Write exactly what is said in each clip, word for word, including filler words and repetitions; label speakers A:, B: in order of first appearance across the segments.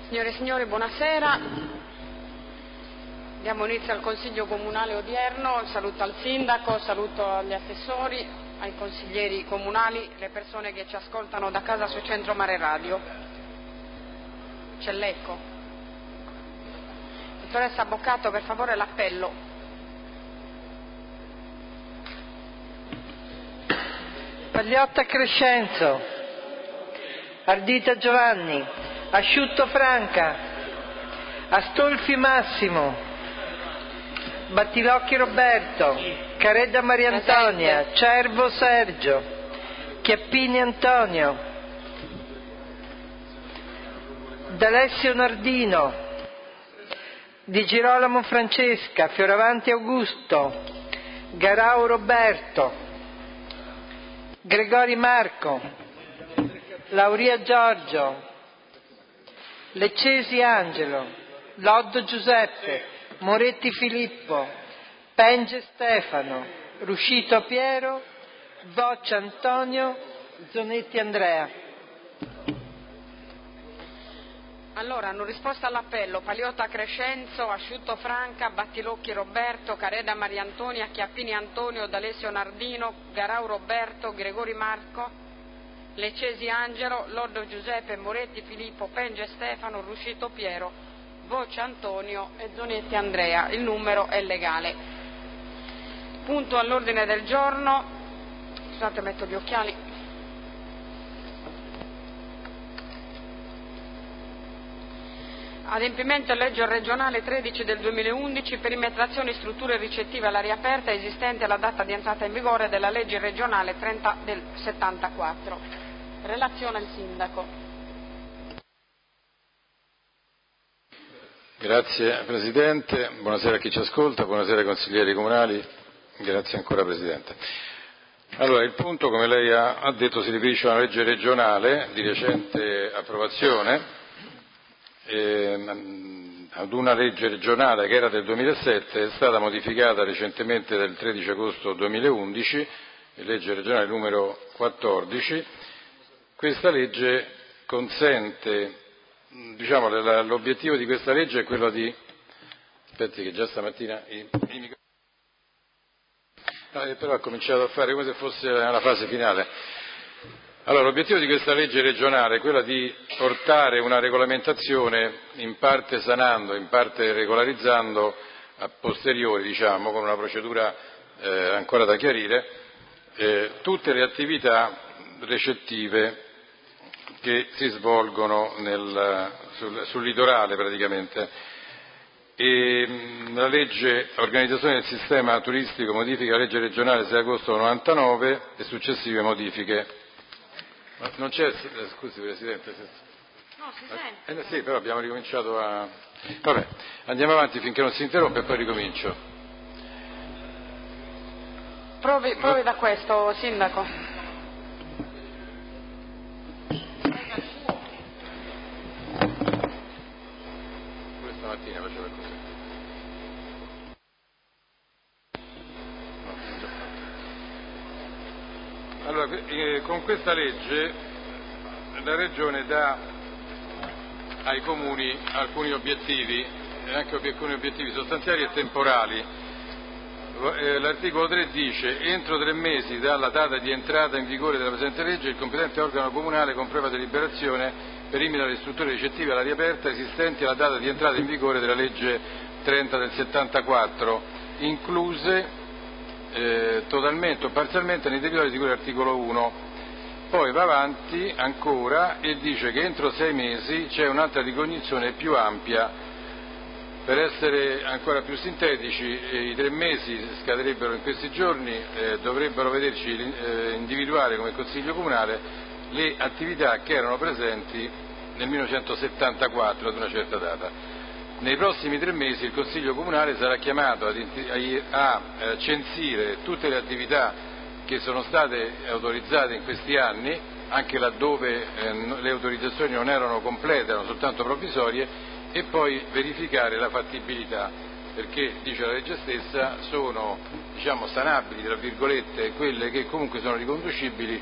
A: Signore e signori, buonasera. Diamo inizio al Consiglio Comunale odierno. Saluto al Sindaco, saluto agli assessori, ai consiglieri comunali, le persone che ci ascoltano da casa su Centro Mare Radio. C'è l'eco. Dottoressa Boccato, per favore l'appello.
B: Pagliotta Crescenzo, Ardita Giovanni, Asciutto Franca, Astolfi Massimo, Battilocchi Roberto, Caredda Maria Antonia, Cervo Sergio, Chiappini Antonio, D'Alessio Nardino, Di Girolamo Francesca, Fioravanti Augusto, Garau Roberto, Gregori Marco, Lauria Giorgio, Leccesi Angelo, Loddo Giuseppe, Moretti Filippo, Penge Stefano, Ruscito Piero, Voccia Antonio, Zonetti Andrea.
A: Allora, hanno risposto all'appello Pagliotta Crescenzo, Asciutto Franca, Battilocchi Roberto, Careda Maria Antonia, Chiappini Antonio, D'Alessio Nardino, Garau Roberto, Gregori Marco, Leccesi Angelo, Loddo Giuseppe, Moretti Filippo, Penge Stefano, Ruscito Piero, Voccia Antonio e Zonetti Andrea. Il numero è legale. Punto all'ordine del giorno. Scusate, metto gli occhiali. Adempimento legge regionale tredici del duemilaundici, perimetrazioni strutture ricettive all'aria aperta esistenti alla data di entrata in vigore della legge regionale trenta del settantaquattro. Relazione al Sindaco.
C: Grazie Presidente, buonasera a chi ci ascolta, buonasera ai consiglieri comunali, grazie ancora Presidente. Allora, il punto, come lei ha, ha detto, si riferisce a una legge regionale di recente approvazione, eh, ad una legge regionale che era del duemilasette, è stata modificata recentemente del tredici agosto duemilaundici, legge regionale numero quattordici. Questa legge consente, diciamo, l'obiettivo di questa legge è quello di, aspetti che già stamattina i, i micro... no, però ha cominciato a fare come se fosse la fase finale. Allora, l'obiettivo di questa legge regionale è quello di portare una regolamentazione, in parte sanando, in parte regolarizzando, a posteriori, diciamo, con una procedura eh, ancora da chiarire, eh, tutte le attività recettive che si svolgono nel, sul, sul litorale praticamente. E la legge Organizzazione del sistema turistico modifica la legge regionale sei agosto novantanove e successive modifiche. Ma non c'è, scusi Presidente.
A: No, si sente.
C: Eh, sì, però abbiamo ricominciato a... Vabbè, andiamo avanti finché non si interrompe e poi ricomincio.
A: Provi, provi da questo, Sindaco.
C: Stamattina faceva così. No, già fatto. Allora, eh, con questa legge la Regione dà ai comuni alcuni obiettivi, e anche alcuni obiettivi sostanziali e temporali. Eh, l'articolo tre dice: entro tre mesi dalla data di entrata in vigore della presente legge, il competente organo comunale con propria deliberazione perimeta le strutture ricettive all'aria aperta esistenti alla data di entrata in vigore della legge trenta del settantaquattro, incluse eh, totalmente o parzialmente nei territori di cui l'articolo uno. Poi va avanti ancora e dice che entro sei mesi c'è un'altra ricognizione più ampia. Per essere ancora più sintetici, eh, i tre mesi scaderebbero in questi giorni, eh, dovrebbero vederci eh, individuare come Consiglio Comunale le attività che erano presenti nel millenovecentosettantaquattro ad una certa data. Nei prossimi tre mesi il Consiglio Comunale sarà chiamato ad, a, a censire tutte le attività che sono state autorizzate in questi anni, anche laddove eh, le autorizzazioni non erano complete, erano soltanto provvisorie, e poi verificare la fattibilità, perché, dice la legge stessa, sono, diciamo, sanabili, tra virgolette, quelle che comunque sono riconducibili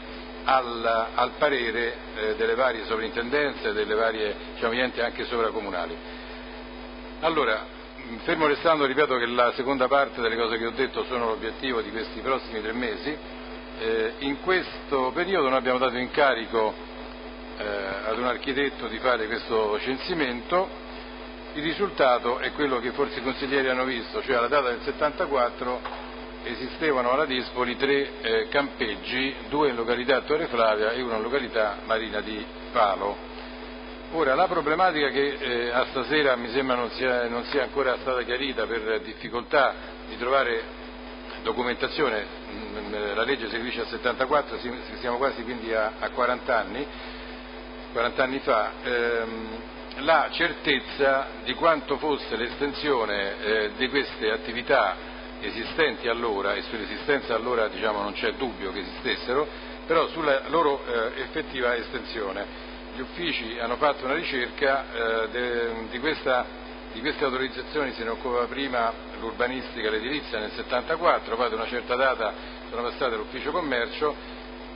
C: al, al parere eh, delle varie sovrintendenze, delle varie, diciamo, enti anche sovracomunali. Allora, fermo restando, ripeto che la seconda parte delle cose che ho detto sono l'obiettivo di questi prossimi tre mesi, eh, in questo periodo noi abbiamo dato incarico eh, ad un architetto di fare questo censimento. Il risultato è quello che forse i consiglieri hanno visto, cioè alla data del settantaquattro esistevano alla Dispoli tre eh, campeggi, due in località Torre Flavia e uno in località Marina di Falo. Ora, la problematica che eh, a stasera mi sembra non sia, non sia ancora stata chiarita per difficoltà di trovare documentazione, mh, la legge si riferisce al settantaquattro, siamo quasi quindi a, a quaranta anni, quaranta anni fa, ehm, la certezza di quanto fosse l'estensione eh, di queste attività esistenti allora, e sull'esistenza allora diciamo non c'è dubbio che esistessero, però sulla loro eh, effettiva estensione. Gli uffici hanno fatto una ricerca, eh, de, di, questa, di queste autorizzazioni se ne occupava prima l'urbanistica e l'edilizia nel settantaquattro, poi ad una certa data sono passate all'ufficio commercio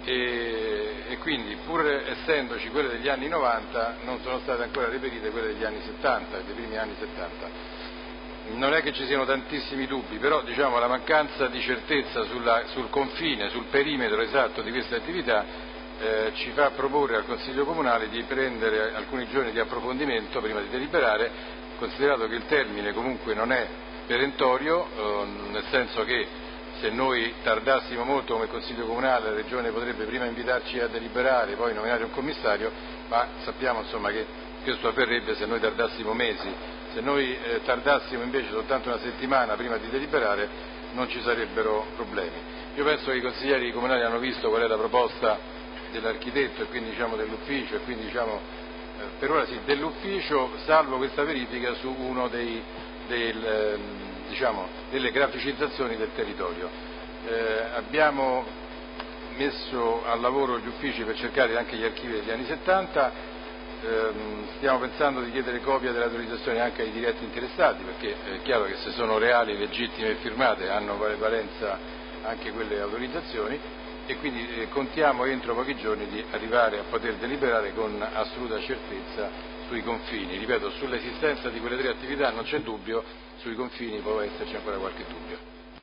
C: e, e quindi pur essendoci quelle degli anni novanta non sono state ancora reperite quelle degli anni settanta, dei primi anni settanta. Non è che ci siano tantissimi dubbi, però diciamo, la mancanza di certezza sulla, sul confine, sul perimetro esatto di queste attività eh, ci fa proporre al Consiglio Comunale di prendere alcuni giorni di approfondimento prima di deliberare, considerato che il termine comunque non è perentorio, eh, nel senso che se noi tardassimo molto come Consiglio Comunale la Regione potrebbe prima invitarci a deliberare, poi nominare un commissario, ma sappiamo insomma che questo avverrebbe se noi tardassimo mesi. Se noi eh, tardassimo invece soltanto una settimana prima di deliberare non ci sarebbero problemi. Io penso che i consiglieri comunali hanno visto qual è la proposta dell'architetto e quindi diciamo dell'ufficio e quindi diciamo eh, per ora sì dell'ufficio, salvo questa verifica su uno dei, del, eh, diciamo, delle graficizzazioni del territorio. Eh, abbiamo messo al lavoro gli uffici per cercare anche gli archivi degli anni settanta. Stiamo pensando di chiedere copia delle autorizzazioni anche ai diretti interessati, perché è chiaro che se sono reali, legittime e firmate hanno valenza anche quelle autorizzazioni e quindi eh, contiamo entro pochi giorni di arrivare a poter deliberare con assoluta certezza sui confini. Ripeto, sull'esistenza di quelle tre attività non c'è dubbio, sui confini può esserci ancora qualche dubbio.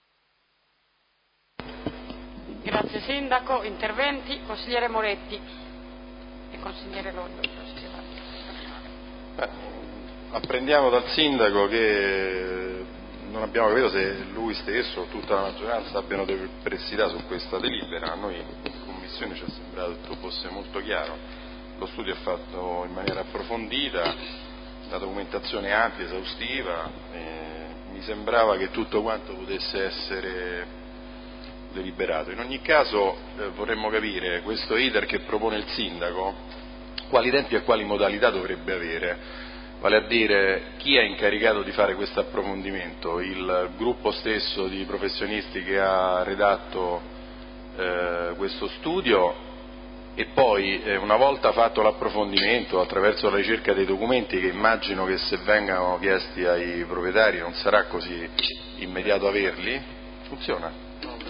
A: Grazie Sindaco. Interventi? Consigliere Moretti e consigliere Loddo.
D: Beh, apprendiamo dal Sindaco che non abbiamo capito se lui stesso o tutta la maggioranza abbiano delle perplessità su questa delibera. A noi in Commissione ci è sembrato che tutto fosse molto chiaro, lo studio è fatto in maniera approfondita, la documentazione è ampia, esaustiva, e mi sembrava che tutto quanto potesse essere deliberato. In ogni caso eh, vorremmo capire questo iter che propone il Sindaco quali tempi e quali modalità dovrebbe avere, vale a dire chi è incaricato di fare questo approfondimento, il gruppo stesso di professionisti che ha redatto eh, questo studio e poi eh, una volta fatto l'approfondimento attraverso la ricerca dei documenti che immagino che se vengano chiesti ai proprietari non sarà così immediato averli, funziona?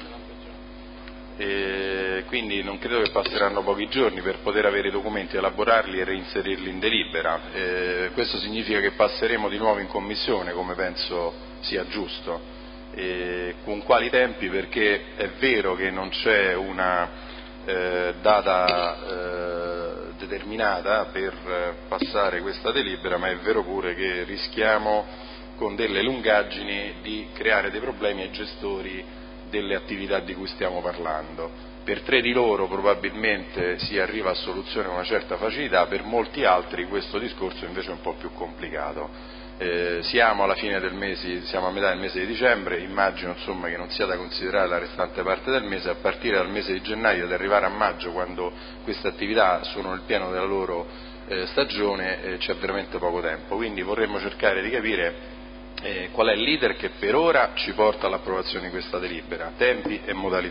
D: E quindi non credo che passeranno pochi giorni per poter avere i documenti, elaborarli e reinserirli in delibera. E questo significa che passeremo di nuovo in commissione, come penso sia giusto. E con quali tempi? Perché è vero che non c'è una eh, data eh, determinata per passare questa delibera, ma è vero pure che rischiamo con delle lungaggini di creare dei problemi ai gestori delle attività di cui stiamo parlando. Per tre di loro probabilmente si arriva a soluzione con una certa facilità, per molti altri questo discorso invece è un po' più complicato. Eh, siamo alla fine del mese, siamo a metà del mese di dicembre, immagino insomma che non sia da considerare la restante parte del mese, a partire dal mese di gennaio ad arrivare a maggio, quando queste attività sono nel pieno della loro eh, stagione, eh, c'è veramente poco tempo, quindi vorremmo cercare di capire Eh, qual è l'iter che per ora ci porta all'approvazione di questa delibera, tempi e modalità.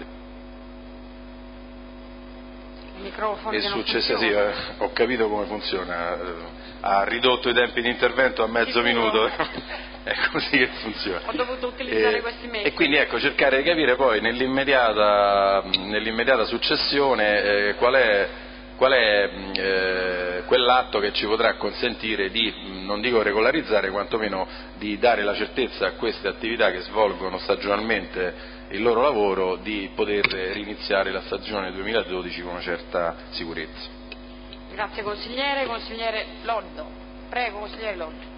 A: E
D: successa, sì, eh, ho capito come funziona, eh, ha ridotto i tempi di intervento a mezzo
A: Sicuro.
D: minuto. è così che funziona.
A: Ho dovuto utilizzare
D: e,
A: questi mezzi.
D: E quindi ecco, cercare di capire poi nell'immediata, nell'immediata successione eh, qual è, qual è eh, quell'atto che ci potrà consentire di, non dico regolarizzare, quantomeno di dare la certezza a queste attività che svolgono stagionalmente il loro lavoro di poter riniziare la stagione duemiladodici con una certa sicurezza.
A: Grazie consigliere. Consigliere Loddo. Prego, consigliere Loddo.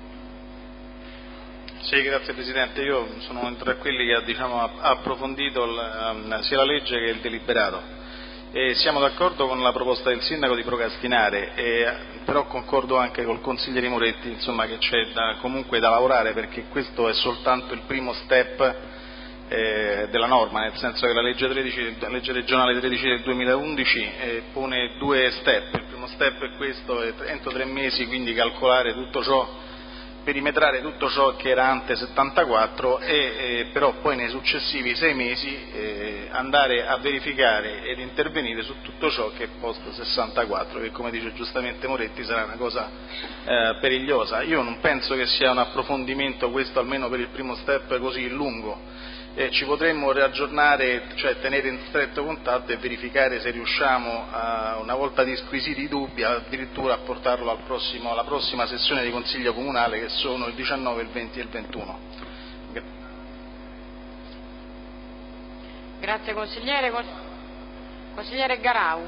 E: Sì, grazie Presidente. Io sono tra quelli che ha diciamo, approfondito il, sia la legge che il deliberato. E siamo d'accordo con la proposta del Sindaco di procrastinare, e, però concordo anche col consigliere Moretti, insomma, che c'è da, comunque da lavorare, perché questo è soltanto il primo step eh, della norma, nel senso che la legge, tredici, la legge regionale tredici del duemilaundici eh, pone due step. Il primo step è questo, è entro tre mesi quindi calcolare tutto ciò, perimetrare tutto ciò che era ante settantaquattro e eh, però poi nei successivi sei mesi eh, andare a verificare ed intervenire su tutto ciò che è post sessantaquattro, che come dice giustamente Moretti sarà una cosa eh, perigliosa. Io non penso che sia un approfondimento questo, almeno per il primo step, così lungo. Eh, ci potremmo riaggiornare, cioè tenere in stretto contatto e verificare se riusciamo, a, una volta disquisiti i dubbi, addirittura a portarlo al prossimo, alla prossima sessione di Consiglio Comunale, che sono il diciannove, il venti e il ventuno.
A: Grazie consigliere. Consigliere Garau.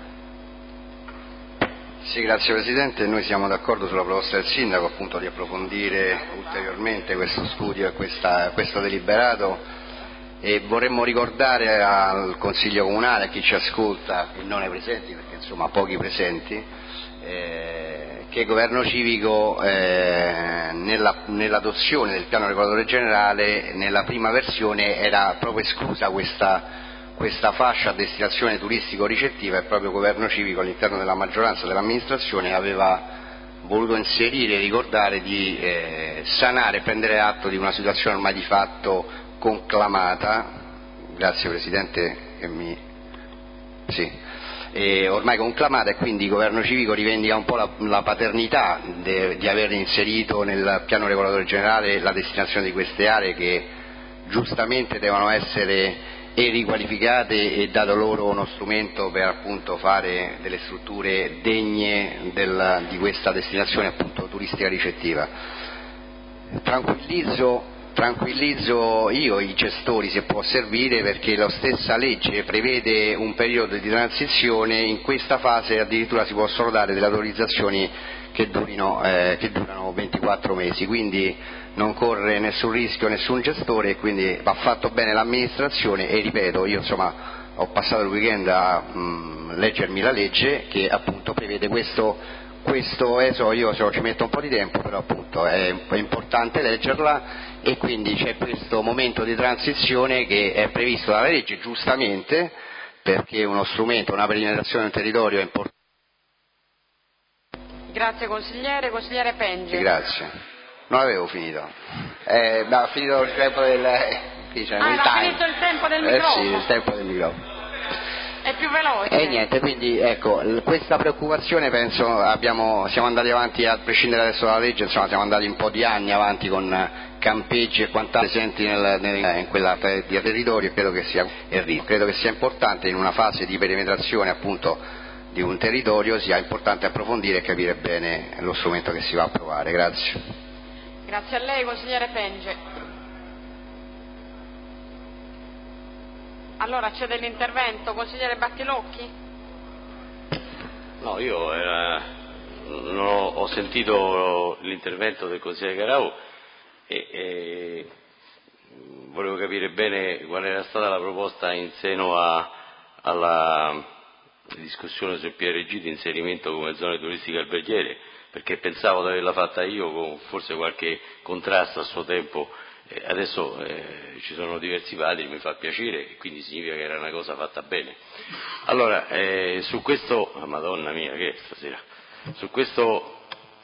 F: Sì, grazie Presidente. Noi siamo d'accordo sulla proposta del Sindaco, appunto, di approfondire ulteriormente questo studio e questa, questo deliberato. E vorremmo ricordare al Consiglio Comunale, a chi ci ascolta e non ai presenti, perché insomma pochi presenti, eh, che il Governo Civico eh, nella, nell'adozione del piano regolatore generale, nella prima versione era proprio esclusa questa, questa fascia a destinazione turistico-ricettiva, e proprio il Governo Civico all'interno della maggioranza dell'amministrazione aveva voluto inserire e ricordare di eh, sanare, prendere atto di una situazione ormai di fatto conclamata, grazie Presidente che mi... sì, e ormai conclamata, e quindi il Governo Civico rivendica un po' la, la paternità de, di aver inserito nel piano regolatore generale la destinazione di queste aree, che giustamente devono essere e riqualificate e dato loro uno strumento per appunto fare delle strutture degne del, di questa destinazione appunto turistica ricettiva. Tranquillizzo Tranquillizzo io i gestori, se può servire, perché la stessa legge prevede un periodo di transizione. In questa fase addirittura si possono dare delle autorizzazioni che, durino, eh, che durano ventiquattro mesi, quindi non corre nessun rischio nessun gestore, e quindi va fatto bene l'amministrazione. E ripeto, io insomma ho passato il weekend a mh, leggermi la legge che appunto prevede questo. Questo eso, io so, ci metto un po' di tempo, però appunto è, è importante leggerla, e quindi c'è questo momento di transizione che è previsto dalla legge, giustamente, perché uno strumento, una perimetrazione del territorio è importante.
A: Grazie consigliere. Consigliere Penge.
F: Sì, grazie. Non avevo finito. Eh, no, ho finito il tempo del... Eh, qui c'è
A: ah,
F: il
A: ha
F: time.
A: finito il tempo del
F: eh,
A: microfono.
F: Sì, il tempo del microfono.
A: È più veloce.
F: E niente, quindi ecco, questa preoccupazione penso abbiamo, siamo andati avanti, a prescindere adesso dalla legge, insomma siamo andati un po' di anni avanti con campeggi e quant'altro presenti nel, nel, in quella di territorio, e credo che sia credo che sia importante in una fase di perimetrazione appunto di un territorio, sia importante approfondire e capire bene lo strumento che si va a provare. Grazie.
A: Grazie a lei consigliere Penge. Allora c'è dell'intervento, consigliere Battilocchi?
G: No, io era, non ho, ho sentito l'intervento del consigliere Garau e, e volevo capire bene qual era stata la proposta in seno a, alla discussione sul P R G di inserimento come zone turistiche alberghiere, perché pensavo di averla fatta io con forse qualche contrasto a suo tempo. Adesso eh, ci sono diversi padri, mi fa piacere, e quindi significa che era una cosa fatta bene. Allora, eh, su questo, oh, madonna mia, che è stasera, su questo,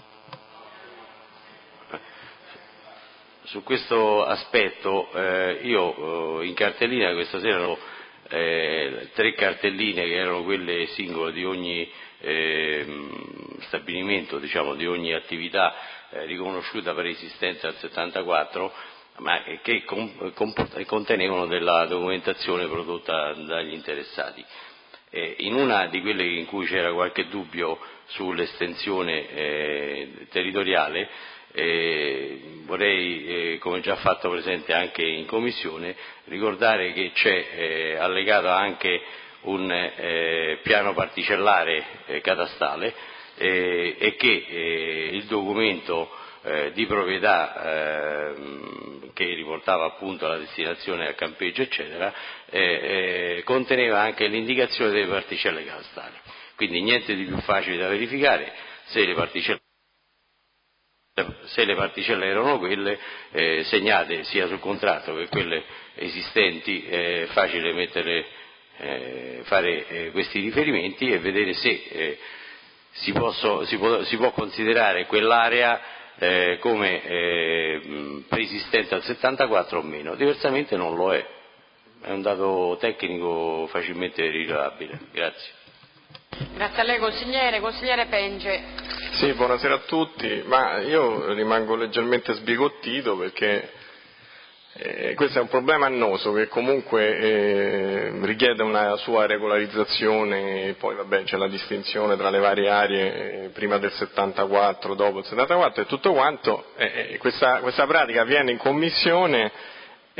G: su questo aspetto eh, io eh, in cartellina questa sera ero eh, tre cartelline che erano quelle singole di ogni eh, stabilimento, diciamo, di ogni attività eh, riconosciuta per esistenza al settantaquattro, ma che contenevano della documentazione prodotta dagli interessati. Eh, in una di quelle in cui c'era qualche dubbio sull'estensione eh, territoriale, eh, vorrei, eh, come già fatto presente anche in Commissione, ricordare che c'è eh, allegato anche un eh, piano particellare eh, catastale eh, e che eh, il documento eh, di proprietà eh, che riportava appunto la destinazione al campeggio eccetera eh, eh, conteneva anche l'indicazione delle particelle catastali, quindi niente di più facile da verificare. Se le particelle Se le particelle erano quelle eh, segnate sia sul contratto che quelle esistenti, è eh, facile mettere, eh, fare eh, questi riferimenti e vedere se eh, si, posso, si, può, si può considerare quell'area eh, come eh, preesistente al settantaquattro o meno, diversamente non lo è, è un dato tecnico facilmente rilevabile. Grazie.
A: Grazie a lei consigliere. Consigliere Penge.
H: Sì, buonasera a tutti, ma io rimango leggermente sbigottito perché eh, questo è un problema annoso che comunque eh, richiede una sua regolarizzazione, poi vabbè c'è la distinzione tra le varie aree eh, prima del settantaquattro, dopo il settantaquattro e tutto quanto, eh, questa, questa pratica avviene in commissione. E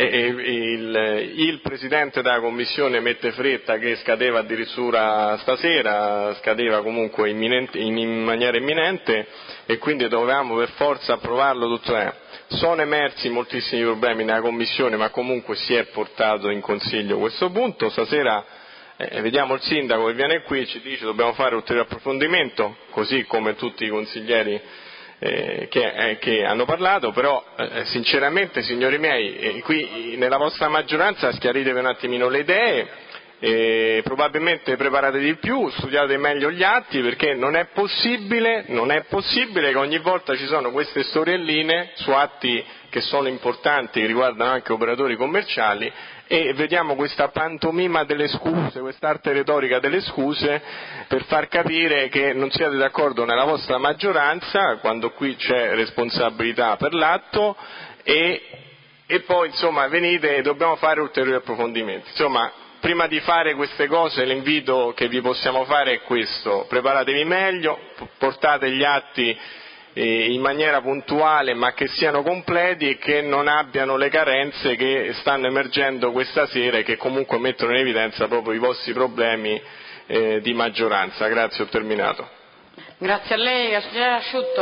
H: il, il Presidente della Commissione mette fretta che scadeva addirittura stasera, scadeva comunque imminente, in maniera imminente e quindi dovevamo per forza approvarlo tutto. Eh. Sono emersi moltissimi problemi nella Commissione ma comunque si è portato in Consiglio questo punto. Stasera eh, vediamo il Sindaco che viene qui e ci dice dobbiamo fare ulteriore approfondimento, così come tutti i consiglieri Eh, che, eh, che hanno parlato, però eh, sinceramente signori miei eh, qui nella vostra maggioranza schiaritevi un attimino le idee, eh, probabilmente preparate di più, studiate meglio gli atti, perché non è possibile, non è possibile che ogni volta ci sono queste storielline su atti che sono importanti, che riguardano anche operatori commerciali, e vediamo questa pantomima delle scuse, quest'arte retorica delle scuse per far capire che non siete d'accordo nella vostra maggioranza quando qui c'è responsabilità per l'atto e, e poi insomma venite e dobbiamo fare ulteriori approfondimenti. Insomma, prima di fare queste cose l'invito che vi possiamo fare è questo: preparatevi meglio, portate gli atti in maniera puntuale ma che siano completi e che non abbiano le carenze che stanno emergendo questa sera e che comunque mettono in evidenza proprio i vostri problemi eh, di maggioranza. Grazie, ho terminato.
A: Grazie a lei, consigliere Asciutto.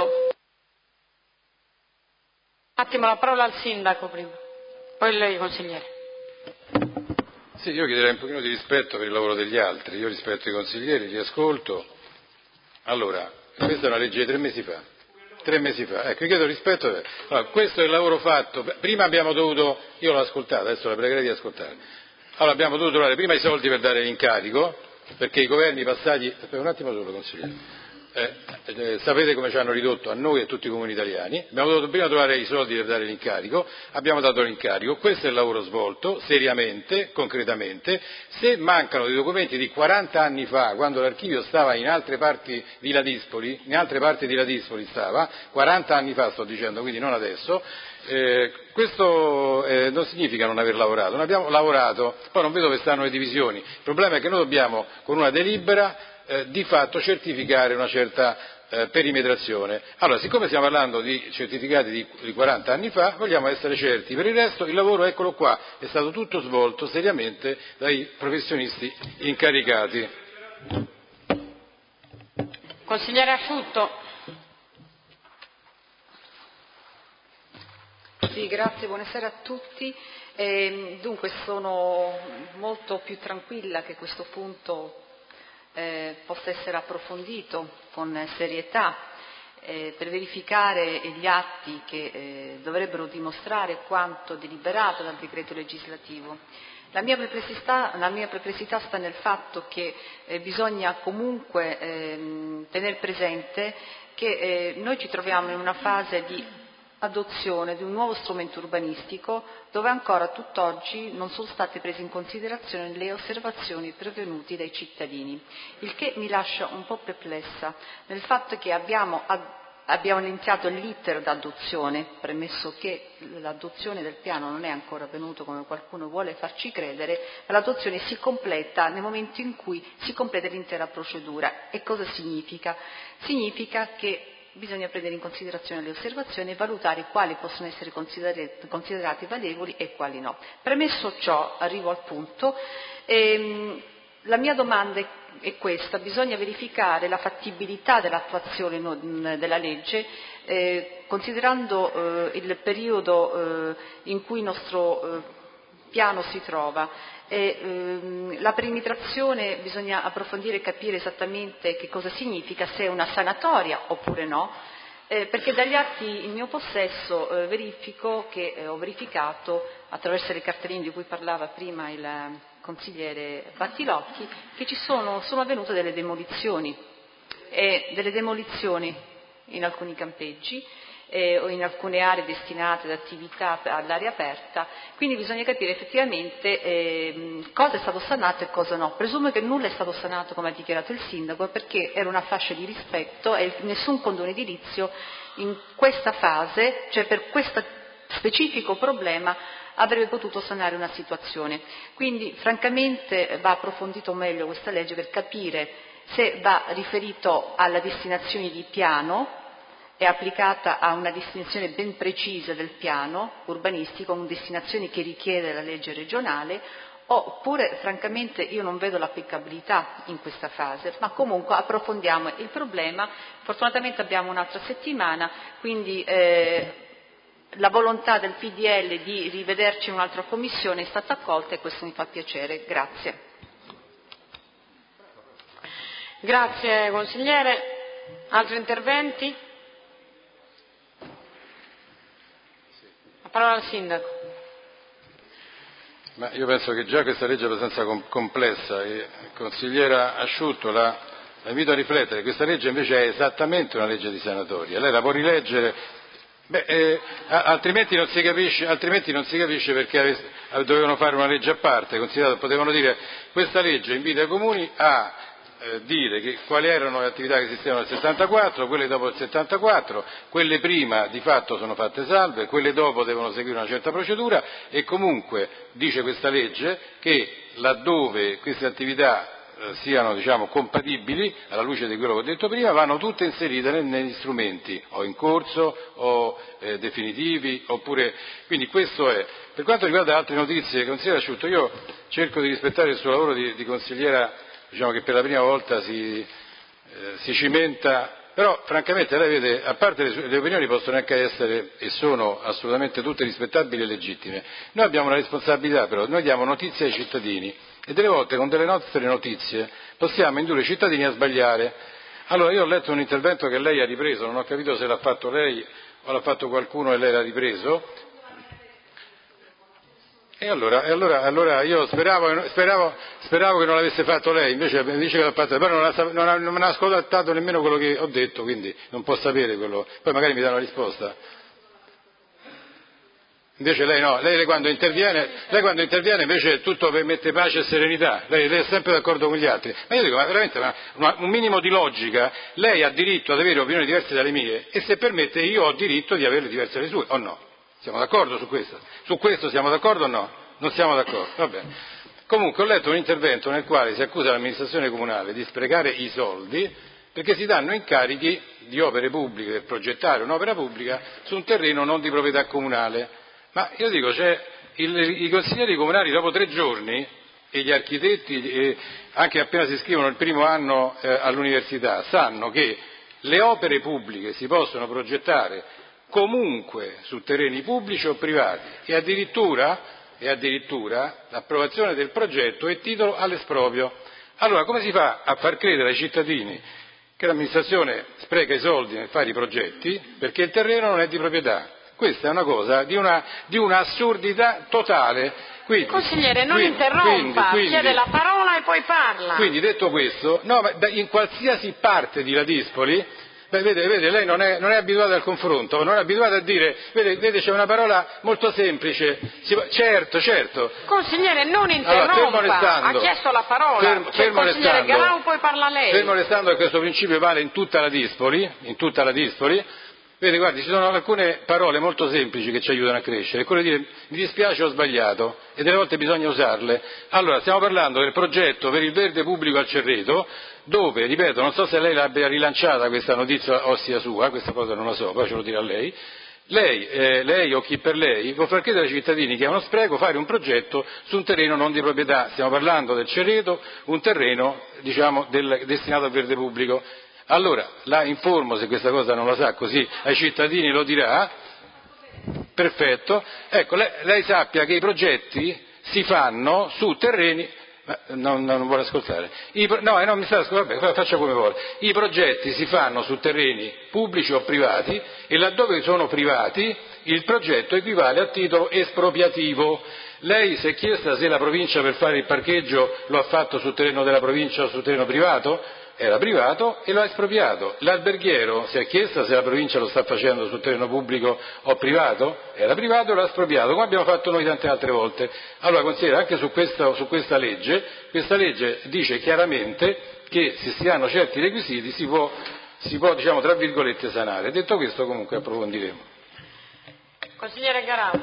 A: Un attimo la parola al Sindaco prima, poi lei consigliere.
C: Sì, io chiederei un pochino di rispetto per il lavoro degli altri, io rispetto i consiglieri, li ascolto. Allora, questa è una legge di tre mesi fa. Tre mesi fa, ecco, io chiedo rispetto. Allora, questo è il lavoro fatto. Prima abbiamo dovuto, io l'ho ascoltato, adesso la pregherei di ascoltare. Allora abbiamo dovuto trovare prima i soldi per dare l'incarico, perché i governi passati, aspetta un attimo solo consigliere, eh, eh, sapete come ci hanno ridotto a noi e a tutti i comuni italiani, abbiamo dovuto prima trovare i soldi per dare l'incarico, abbiamo dato l'incarico, questo è il lavoro svolto, seriamente, concretamente. Se mancano dei documenti di quaranta anni fa, quando l'archivio stava in altre parti di Ladispoli, in altre parti di Ladispoli stava, quaranta anni fa sto dicendo, quindi non adesso, eh, questo eh, non significa non aver lavorato, non abbiamo lavorato, poi non vedo dove stanno le divisioni, il problema è che noi dobbiamo con una delibera Eh, di fatto certificare una certa eh, perimetrazione. Allora, siccome stiamo parlando di certificati di, di quaranta anni fa, vogliamo essere certi. Per il resto il lavoro, eccolo qua, è stato tutto svolto seriamente dai professionisti incaricati.
A: Consigliere Asciutto.
I: Sì, grazie, buonasera a tutti. Eh, dunque sono molto più tranquilla che questo punto Eh, possa essere approfondito con serietà eh, per verificare gli atti che eh, dovrebbero dimostrare quanto deliberato dal decreto legislativo. La mia perplessità, la mia perplessità sta nel fatto che eh, bisogna comunque eh, tenere presente che eh, noi ci troviamo in una fase di adozione di un nuovo strumento urbanistico dove ancora tutt'oggi non sono state prese in considerazione le osservazioni pervenute dai cittadini, il che mi lascia un po' perplessa nel fatto che abbiamo, abbiamo iniziato l'iter d'adozione, premesso che l'adozione del piano non è ancora avvenuto come qualcuno vuole farci credere, ma l'adozione si completa nel momento in cui si completa l'intera procedura. E cosa significa? Significa che bisogna prendere in considerazione le osservazioni e valutare quali possono essere considerati, considerati valevoli e quali no. Premesso ciò, arrivo al punto, ehm, la mia domanda è questa: bisogna verificare la fattibilità dell'attuazione no, della legge eh, considerando eh, il periodo eh, in cui il nostro eh, piano si trova. E, ehm, la perimetrazione bisogna approfondire e capire esattamente che cosa significa, se è una sanatoria oppure no, eh, perché dagli atti in mio possesso eh, verifico che eh, ho verificato attraverso le cartelline di cui parlava prima il consigliere Battilocchi che ci sono, sono avvenute delle demolizioni e delle demolizioni in alcuni campeggi Eh, o in alcune aree destinate ad attività all'aria aperta, quindi bisogna capire effettivamente eh, cosa è stato sanato e cosa no. Presumo che nulla è stato sanato, come ha dichiarato il sindaco, perché era una fascia di rispetto e nessun condono edilizio in questa fase, cioè per questo specifico problema, avrebbe potuto sanare una situazione. Quindi francamente va approfondito meglio questa legge per capire se va riferito alla destinazione di piano, è applicata a una destinazione ben precisa del piano urbanistico, una destinazione che richiede la legge regionale, oppure francamente io non vedo l'applicabilità in questa fase, ma comunque approfondiamo il problema. Fortunatamente abbiamo un'altra settimana, quindi eh, la volontà del P D L di rivederci in un'altra commissione è stata accolta e questo mi fa piacere. Grazie.
A: Grazie consigliere. Altri interventi? Parola al sindaco.
C: Ma io penso che già questa legge è abbastanza com- complessa e consigliera Asciutto la, la invito a riflettere. Questa legge invece è esattamente una legge di sanatoria, lei la può rileggere, beh, eh, altrimenti, non si capisce, altrimenti non si capisce perché ave- dovevano fare una legge a parte, considerato, potevano dire questa legge invita i comuni a Eh, dire che, quali erano le attività che esistevano nel settantaquattro, quelle dopo il settantaquattro, quelle prima di fatto sono fatte salve, quelle dopo devono seguire una certa procedura e comunque dice questa legge che laddove queste attività eh, siano diciamo, compatibili, alla luce di quello che ho detto prima, vanno tutte inserite nel, negli strumenti o in corso o eh, definitivi, oppure quindi questo è. Per quanto riguarda altre notizie, consigliere Asciutto, io cerco di rispettare il suo lavoro di, di consigliera, diciamo che per la prima volta si, eh, si cimenta, però francamente lei vede, a parte le, sue, le opinioni possono anche essere e sono assolutamente tutte rispettabili e legittime, noi abbiamo una responsabilità però, noi diamo notizie ai cittadini e delle volte con delle nostre notizie possiamo indurre i cittadini a sbagliare. Allora io ho letto un intervento che lei ha ripreso, non ho capito se l'ha fatto lei o l'ha fatto qualcuno e lei l'ha ripreso. E allora, e allora, allora io speravo, speravo, speravo che non l'avesse fatto lei, invece dice che l'ha fatto, però non, ha, non, ha, non me ne ha ascoltato nemmeno quello che ho detto, quindi non può sapere quello, poi magari mi dà una risposta. Invece lei no, lei quando interviene, lei quando interviene invece tutto mette pace e serenità, lei, lei è sempre d'accordo con gli altri. Ma io dico, ma veramente ma, una, un minimo di logica, lei ha diritto ad avere opinioni diverse dalle mie e se permette io ho diritto di averle diverse dalle sue, o no? Siamo d'accordo su questo? Su questo siamo d'accordo o no? Non siamo d'accordo, va bene. Comunque ho letto un intervento nel quale si accusa l'amministrazione comunale di sprecare i soldi perché si danno incarichi di opere pubbliche, per progettare un'opera pubblica su un terreno non di proprietà comunale. Ma io dico, cioè, il, i consiglieri comunali dopo tre giorni e gli architetti, eh, anche appena si iscrivono il primo anno eh, all'università, sanno che le opere pubbliche si possono progettare comunque su terreni pubblici o privati e addirittura, e addirittura l'approvazione del progetto è titolo all'esproprio. Allora come si fa a far credere ai cittadini che l'amministrazione spreca i soldi nel fare i progetti perché il terreno non è di proprietà? Questa è una cosa di una, di un'assurdità totale. Quindi,
A: consigliere, non
C: quindi,
A: interrompa,
C: quindi, quindi,
A: chiede la parola e poi parla.
C: Quindi detto questo, no, ma in qualsiasi parte di Ladispoli Beh, vede, vede, lei non è, non è abituata al confronto, non è abituata a dire, vede, vede c'è una parola molto semplice, si, certo, certo.
A: Consigliere, non interrompa,
C: allora,
A: ha chiesto la parola,
C: fermo,
A: c'è il consigliere
C: restando,
A: Garau, poi parla lei.
C: Fermo restando che questo principio vale in tutta la Dispoli, in tutta la Dispoli, vede, guardi, ci sono alcune parole molto semplici che ci aiutano a crescere, quello di dire mi dispiace ho sbagliato e delle volte bisogna usarle. Allora, stiamo parlando del progetto per il verde pubblico al Cerreto, dove, ripeto, non so se lei l'abbia rilanciata questa notizia o sia sua, questa cosa non la so, poi ce lo dirà lei, lei, eh, lei o chi per lei può far credere ai cittadini che è uno spreco fare un progetto su un terreno non di proprietà, stiamo parlando del Cerreto, un terreno, diciamo, del, destinato al verde pubblico. Allora, la informo se questa cosa non la sa, così ai cittadini lo dirà, perfetto, ecco, lei, lei sappia che i progetti si fanno su terreni, non, non vuole ascoltare, I, no, eh, non mi sta ascoltando, vabbè, faccia come vuole, i progetti si fanno su terreni pubblici o privati e laddove sono privati il progetto equivale a titolo espropriativo. Lei si è chiesta se la provincia per fare il parcheggio lo ha fatto sul terreno della provincia o sul terreno privato? Era privato e lo ha espropriato. L'alberghiero si è chiesta se la provincia lo sta facendo sul terreno pubblico o privato? Era privato e lo ha espropriato, come abbiamo fatto noi tante altre volte. Allora considera anche su questa, su questa legge, questa legge dice chiaramente che se si hanno certi requisiti si può, si può diciamo tra virgolette sanare. Detto questo comunque approfondiremo.
A: Consigliere Garau.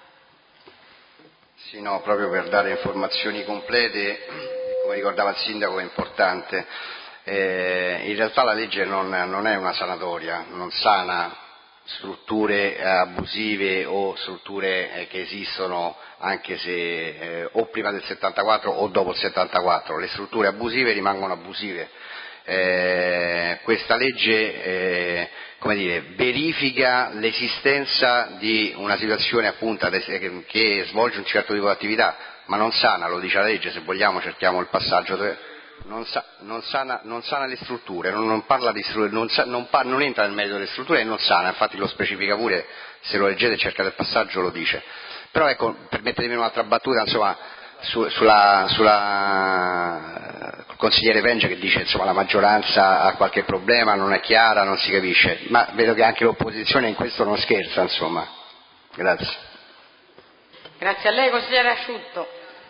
F: Sì, no, proprio per dare informazioni complete, come ricordava il Sindaco è importante. Eh, in realtà la legge non, non è una sanatoria, non sana strutture abusive o strutture eh, che esistono anche se eh, o prima del settantaquattro o dopo il settantaquattro, le strutture abusive rimangono abusive. Eh, questa legge eh, come dire, verifica l'esistenza di una situazione appunto che, che svolge un certo tipo di attività, ma non sana, lo dice la legge, se vogliamo cerchiamo il passaggio. Non, sa, non, sana, non sana le strutture, non, non parla di strutture, non, sa, non, par, non entra nel merito delle strutture e non sana, infatti lo specifica pure, se lo leggete cercate il passaggio lo dice. Però ecco, permettetemi un'altra battuta, insomma, su, sulla, sulla il consigliere Penge che dice insomma la maggioranza ha qualche problema, non è chiara, non si capisce, ma vedo che anche l'opposizione in questo non scherza, insomma. Grazie.
A: Grazie a lei, consigliere Asciutto.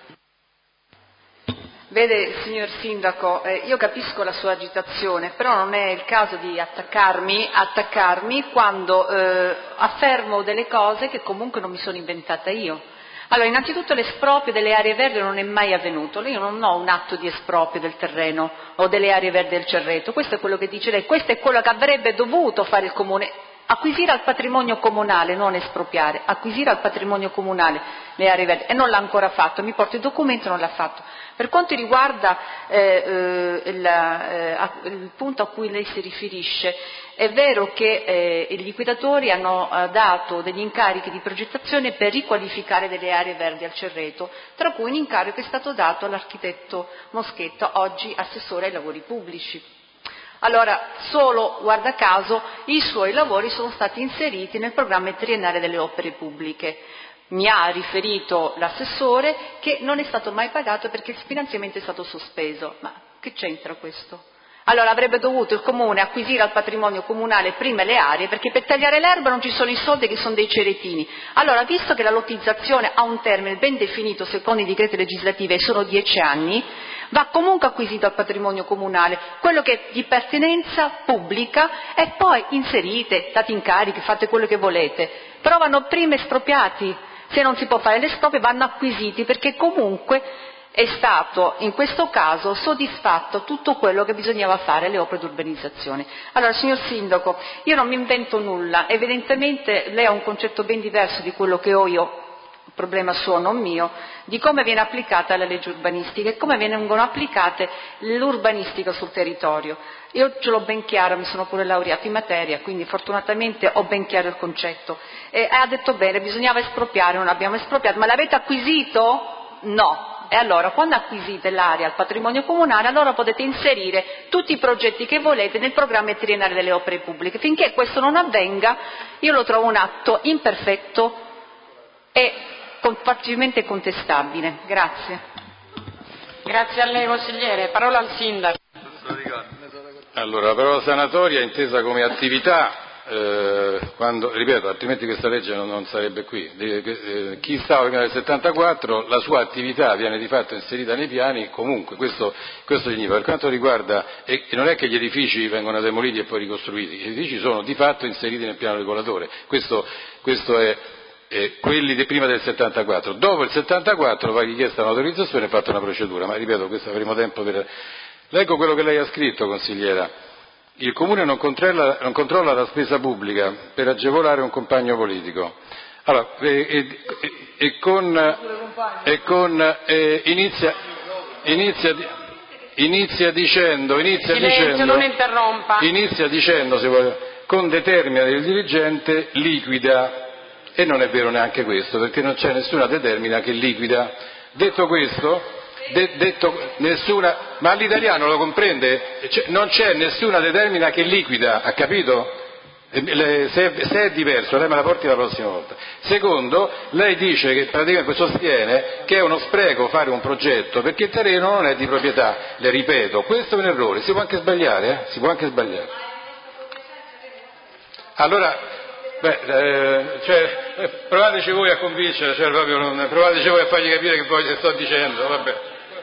I: Vede, signor Sindaco, eh, io capisco la sua agitazione, però non è il caso di attaccarmi, attaccarmi quando eh, affermo delle cose che comunque non mi sono inventata io. Allora, innanzitutto l'esproprio delle aree verdi non è mai avvenuto, io non ho un atto di esproprio del terreno o delle aree verdi del Cerreto, questo è quello che dice lei, questo è quello che avrebbe dovuto fare il Comune. Acquisire al patrimonio comunale, non espropriare, acquisire al patrimonio comunale le aree verdi e non l'ha ancora fatto, mi porto il documento e non l'ha fatto. Per quanto riguarda eh, eh, il, eh, il punto a cui lei si riferisce, è vero che eh, i liquidatori hanno eh, dato degli incarichi di progettazione per riqualificare delle aree verdi al Cerreto, tra cui un incarico è stato dato all'architetto Moschetta, oggi assessore ai lavori pubblici. Allora, solo, guarda caso, i suoi lavori sono stati inseriti nel programma triennale delle opere pubbliche. Mi ha riferito l'assessore che non è stato mai pagato perché il finanziamento è stato sospeso. Ma che c'entra questo? Allora avrebbe dovuto il Comune acquisire al patrimonio comunale prima le aree, perché per tagliare l'erba non ci sono i soldi che sono dei ceretini. Allora, visto che la lottizzazione ha un termine ben definito secondo i decreti legislativi e sono dieci anni, va comunque acquisito al patrimonio comunale, quello che è di pertinenza pubblica e poi inserite, date incarichi, fate quello che volete, però vanno prima espropriati, se non si può fare l'esproprio vanno acquisiti perché comunque è stato in questo caso soddisfatto tutto quello che bisognava fare alle opere di urbanizzazione. Allora, signor Sindaco, io non mi invento nulla, evidentemente lei ha un concetto ben diverso di quello che ho io, il problema suo non mio, di come viene applicata la legge urbanistica e come vengono applicate l'urbanistica sul territorio. Io ce l'ho ben chiaro, mi sono pure laureata in materia, quindi fortunatamente ho ben chiaro il concetto. E ha detto bene, bisognava espropriare, non abbiamo espropriato, ma l'avete acquisito? No. E allora, quando acquisite l'area al patrimonio comunale, allora potete inserire tutti i progetti che volete nel programma triennale delle opere pubbliche. Finché questo non avvenga, io lo trovo un atto imperfetto e facilmente contestabile. Grazie.
A: Grazie a lei, consigliere. Parola al Sindaco.
C: Allora, la parola sanatoria intesa come attività, eh, quando, ripeto, altrimenti questa legge non, non sarebbe qui. De, eh, chi stava prima del settantaquattro, la sua attività viene di fatto inserita nei piani, comunque, questo, questo significa. Per quanto riguarda, e, e non è che gli edifici vengono demoliti e poi ricostruiti, gli edifici sono di fatto inseriti nel piano regolatore, questo, questo è, è quelli di prima del settantaquattro. Dopo il settantaquattro va richiesta un'autorizzazione e fatta una procedura, ma ripeto, questo avremo tempo per... Leggo quello che lei ha scritto, consigliera. Il Comune non controlla, non controlla la spesa pubblica per agevolare un compagno politico. Allora, e, e, e con, e con e inizia, inizia, inizia dicendo, inizia
A: Silenzio,
C: dicendo,
A: non interrompa.
C: Inizia dicendo, se vuole, con determina del dirigente liquida, e non è vero neanche questo, perché non c'è nessuna determina che liquida. Detto questo, De, detto nessuna, ma l'italiano lo comprende? C'è, non c'è nessuna determina che liquida, ha capito? Le, se, se è diverso, lei me la porti la prossima volta. Secondo, lei dice che praticamente sostiene che è uno spreco fare un progetto perché il terreno non è di proprietà. Le ripeto, questo è un errore, si può anche sbagliare, eh? Si può anche sbagliare. Allora, beh, eh, cioè, eh, provateci voi a convincere, cioè, proprio non, provateci voi a fargli capire che poi sto dicendo, vabbè.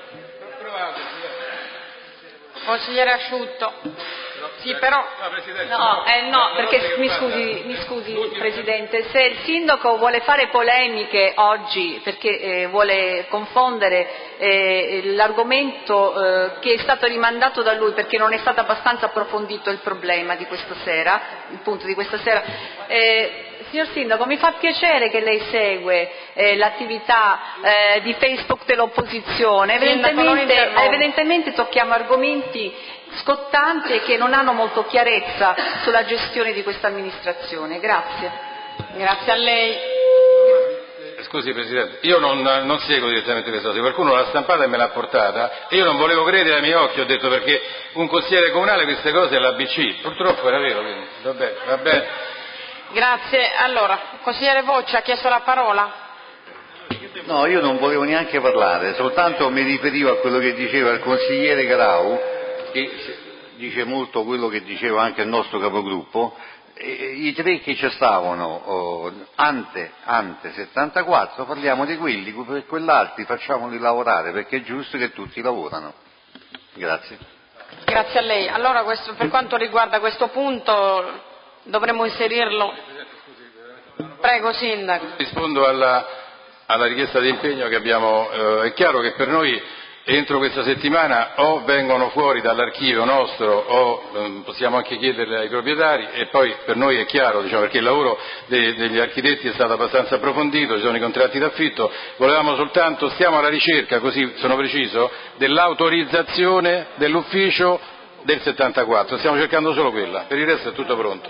A: Consigliere Asciutto. Sì, però...
I: No, eh, no, perché mi scusi, mi scusi Presidente, se il Sindaco vuole fare polemiche oggi perché eh, vuole confondere eh, l'argomento eh, che è stato rimandato da lui perché non è stato abbastanza approfondito il problema di questa sera, il punto di questa sera, eh, signor Sindaco, mi fa piacere che lei segue eh, l'attività eh, di Facebook dell'opposizione, evidentemente, evidentemente tocchiamo argomenti scottanti e che non hanno molto chiarezza sulla gestione di questa amministrazione. Grazie.
A: Grazie a lei.
C: Scusi Presidente, io non, non seguo direttamente questa cosa, qualcuno l'ha stampata e me l'ha portata e io non volevo credere ai miei occhi, ho detto perché un consigliere comunale queste cose è l'A B C, purtroppo era vero, quindi va bene, va bene.
A: Grazie. Allora, consigliere Voccia ha chiesto la parola.
J: No, io non volevo neanche parlare, soltanto mi riferivo a quello che diceva il consigliere Garau, che dice molto quello che diceva anche il nostro capogruppo. I tre che ci stavano oh, ante, ante settantaquattro, parliamo di quelli, per quell'altri facciamoli lavorare perché è giusto che tutti lavorano. Grazie.
A: Grazie a lei. Allora questo, per quanto riguarda questo punto dovremmo inserirlo. Prego Sindaco.
C: Rispondo alla, alla richiesta di impegno che abbiamo, eh, è chiaro che per noi entro questa settimana o vengono fuori dall'archivio nostro o eh, possiamo anche chiederle ai proprietari e poi per noi è chiaro, diciamo, perché il lavoro de, degli architetti è stato abbastanza approfondito, ci sono i contratti d'affitto, volevamo soltanto, stiamo alla ricerca, così sono preciso, dell'autorizzazione dell'ufficio del settantaquattro, stiamo cercando solo quella, per il resto è tutto pronto.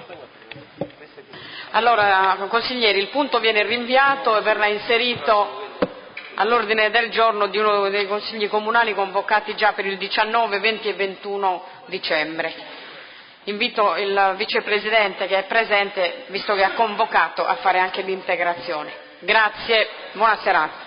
A: Allora, consiglieri, il punto viene rinviato e verrà inserito all'ordine del giorno di uno dei consigli comunali convocati già per il diciannove, venti e ventuno dicembre. Invito il vicepresidente che è presente, visto che ha convocato, a fare anche l'integrazione. Grazie, buona serata.